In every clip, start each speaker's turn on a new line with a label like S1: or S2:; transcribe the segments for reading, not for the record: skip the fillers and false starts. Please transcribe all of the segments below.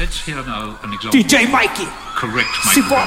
S1: Let's hear now an example.
S2: DJ Mike,
S1: Correct
S2: se for.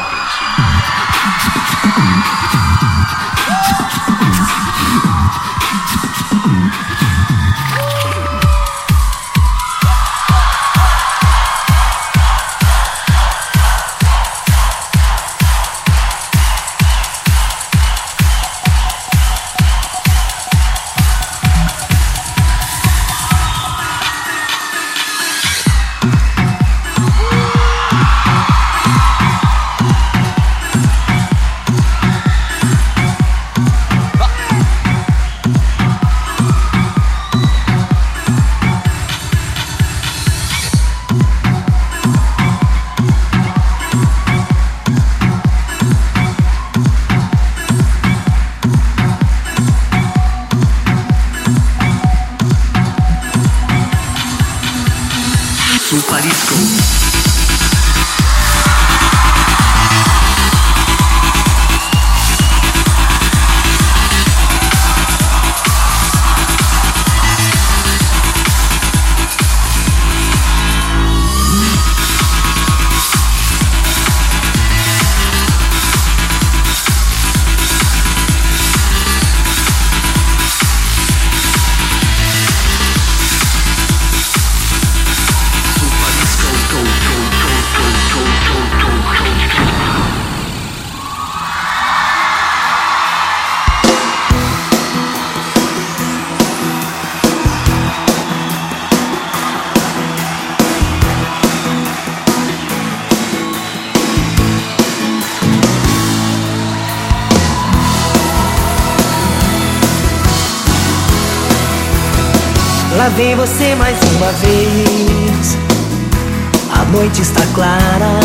S3: Lá vem você mais uma vez. A noite está clara,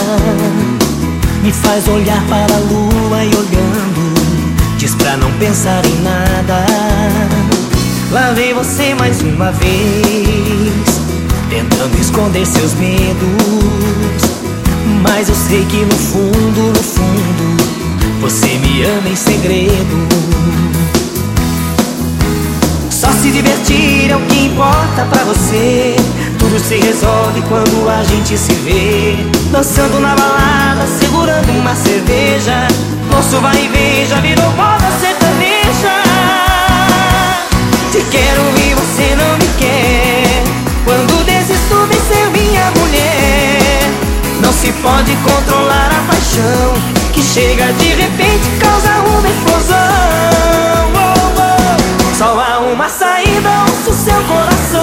S3: me faz olhar para a lua e olhando diz pra não pensar em nada. Lá vem você mais uma vez, tentando esconder seus medos, mas eu sei que no fundo, no fundo, você me ama em segredo. Só se divertir é o que importa pra você. Tudo se resolve quando a gente se vê, dançando na balada, segurando uma cerveja. Nosso vai e vem já virou moda sertaneja. Te quero e você não me quer. Quando desisto vem ser minha mulher. Não se pode controlar a paixão, que chega de repente causa uma explosão. Só há uma saída, ouço seu coração.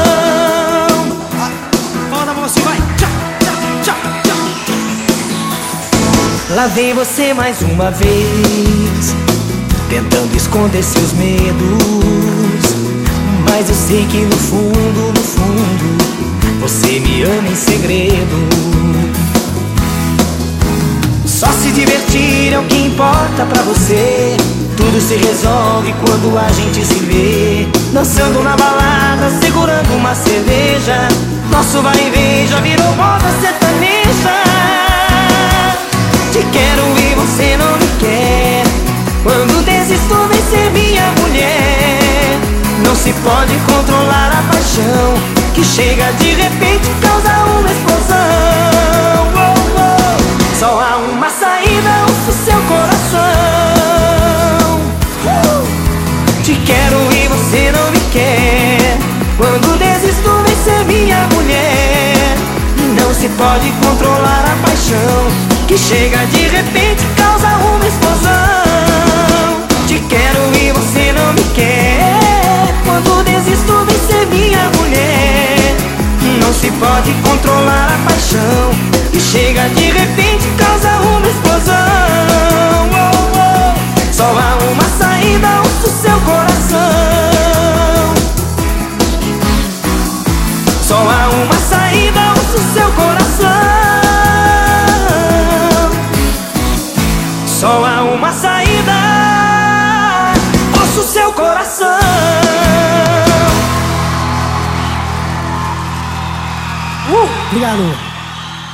S2: Fala pra você, vai. Tchau, tchau, tchau, tchau.
S3: Lá vem você mais uma vez, tentando esconder seus medos, mas eu sei que no fundo, no fundo, você me ama em segredo. Só se divertir é o que importa pra você. Tudo se resolve quando a gente se vê, dançando na balada, segurando uma cerveja. Nosso vai e vem já virou moda sertaneja. Te quero e você não me quer. Quando desisto vem ser minha mulher. Não se pode controlar a paixão, que chega de repente causa uma explosão. Só há uma saída, ouço seu coração. Te quero e você não me quer. Quando desisto vem ser minha mulher. Não se pode controlar a paixão, que chega de repente causa uma explosão. Te quero e você não me quer. Quando desisto vem ser minha mulher. Não se pode controlar a paixão, que chega de repente causa uma explosão. Só há uma saída, ouço seu coração. Só há uma saída, ouço seu coração. Só há uma saída, ouço seu coração.
S2: Obrigado.